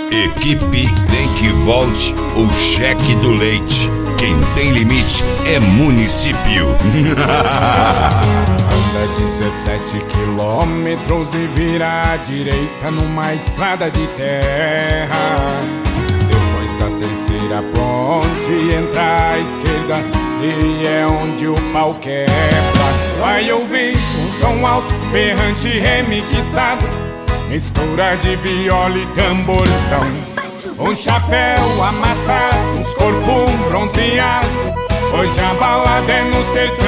Equipe Tem Que Volte, o cheque do leite. Quem tem limite é município. Anda 17 quilômetros e vira à direita numa estrada de terra. Depois da terceira ponte entra à esquerda e é onde o pau quebra. Vai ouvir um som alto, berrante, remixado, mistura de viola e tamborzão. Um chapéu amassado, uns corpos bronzeados, hoje a balada é no sertão.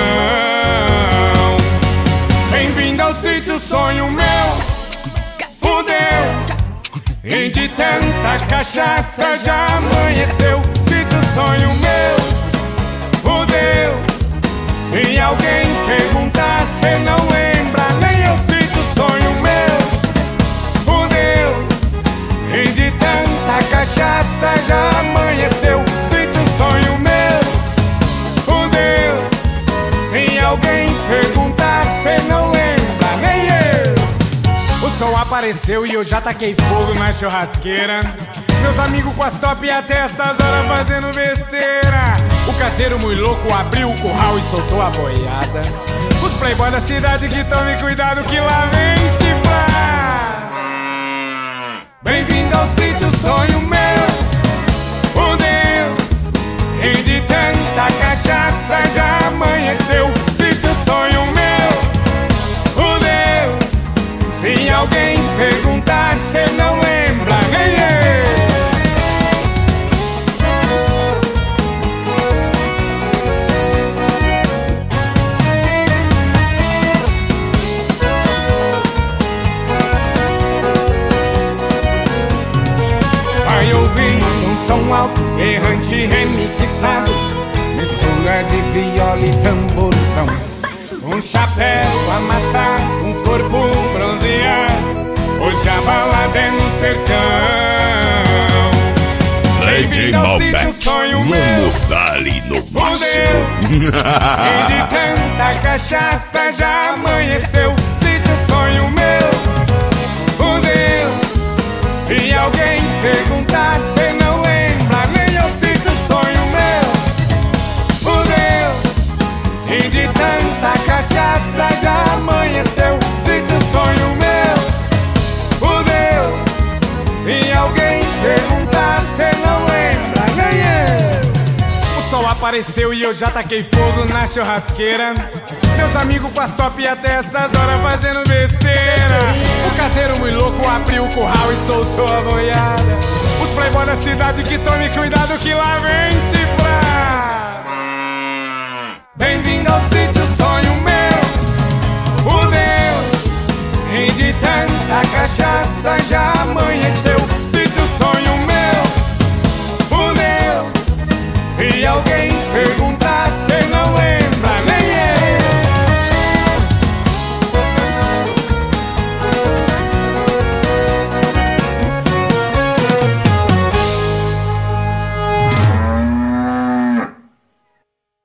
Bem-vindo ao sítio sonho meu, fudeu. E de tanta cachaça já amanheceu. Sítio sonho meu, fudeu. Se alguém perguntar, cê não lembra, nem eu. Sítio sonho meu, fudeu. E de tanta cachaça já amanheceu. Sítio sonho meu, fudeu. Se alguém perguntar, cê não lembra, nem eu. O sol apareceu e eu já taquei fogo na churrasqueira. Meus amigos com as top até essas horas fazendo besteira. O caseiro muito louco abriu o curral e soltou a boiada. Os playboy da cidade que tomem cuidado que lá vem chifrar. Bem-vindo ao sítio sonho meu, fudeu. E de tanta cachaça já amanheceu. Sítio sonho meu, fudeu. Se alguém perguntar, cê não lembra, nem eu. Vai ouvir um som alto, errante, remixado, mistura de viola e tamborzão. Um chapéu amassado, uns corpos bronzeados, hoje a balada é no sertão. Lady Malbec, vamos dar ali no máximo. E de tanta cachaça já amanheceu. Sítio sonho meu, fudeu. Se alguém perguntar, cê não lembra, nem eu. Sítio sonho meu, fudeu. E de tanta cachaça já amanheceu. Sítio sonho meu, fudeu. Se alguém perguntar, cê não lembra, nem eu. O sol apareceu e eu já taquei fogo na churrasqueira. Meus amigos com as top até essas horas fazendo besteira. O caseiro muito louco abriu o curral e soltou a boiada. Os playboy da cidade que tomem cuidado que lá vem chifrar. Bem-vindo ao sítio sonho meu, fudeu. E de tanta cachaça já